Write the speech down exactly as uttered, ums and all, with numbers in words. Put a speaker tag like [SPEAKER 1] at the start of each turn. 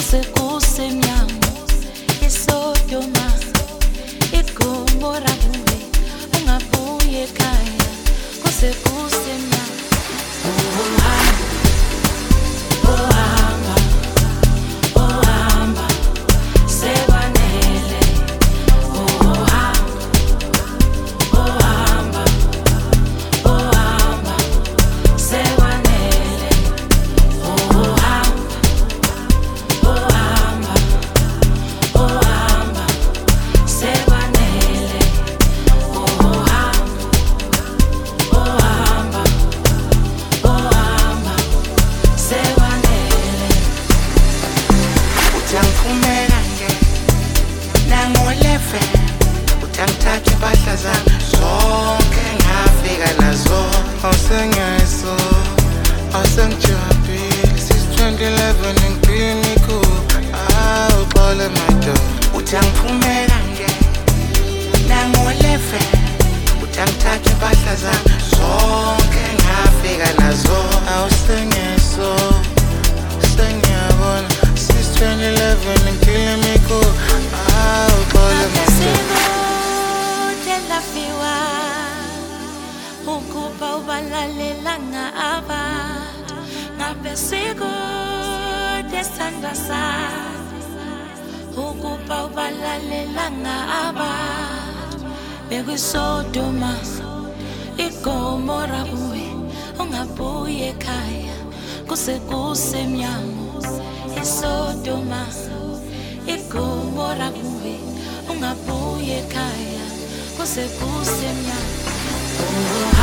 [SPEAKER 1] kusekusemnyango eSodoma iGomora kuwe ungabuye ekhaya kusekusemnyango ohamba ohamba sekwanele ohamba ohamba ohamba sekwanele ohamba ohamba ohamba sekwanele ohamba ohamba ohamba sekwanele
[SPEAKER 2] Utangifumela nje nangolefe utangithatha impahla zami zonke ngafika nazo awusengeso awusengijabhile since twenty eleven ngipini cool awuxole madoda utangifumela nje nangolefe utangithatha impahla zami zonke ngafika nazo awusengeso sengiyabona since twenty eleven ngipini cool awuxole madoda
[SPEAKER 1] Lafiwa ukuba ubalalela abantu ngabe sikude sandasa ukuba ubalalela abantu bekuSodoma iGomora kuwe ungabuye ekhaya kusekusemnyango eSodoma iGomora kuwe ungabuye ekhaya kusekusemnyango